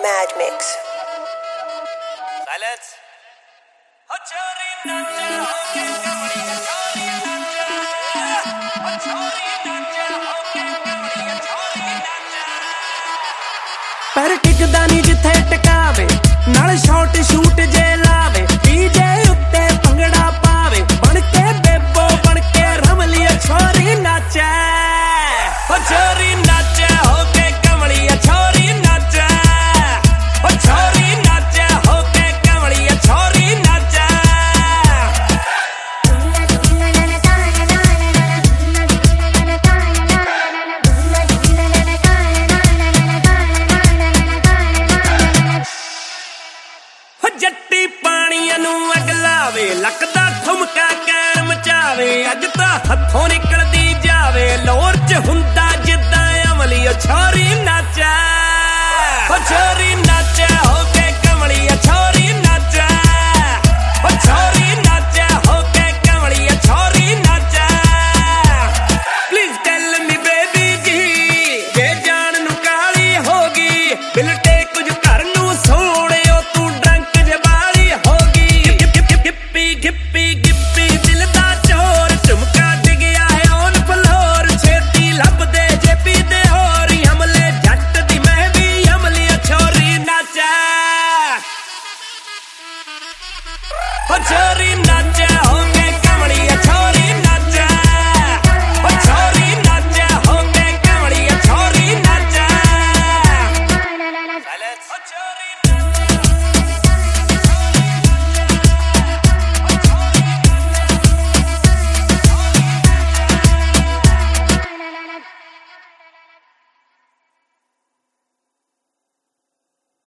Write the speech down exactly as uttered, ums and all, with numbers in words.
Mad Mix. Silence. पर टिकदा नहीं जिथे टकावे नाल शॉट शूट जे लावे डीजे उत्ते भंगड़ा पावे बन के बेबो बन के रमलिया छोरी नाचे।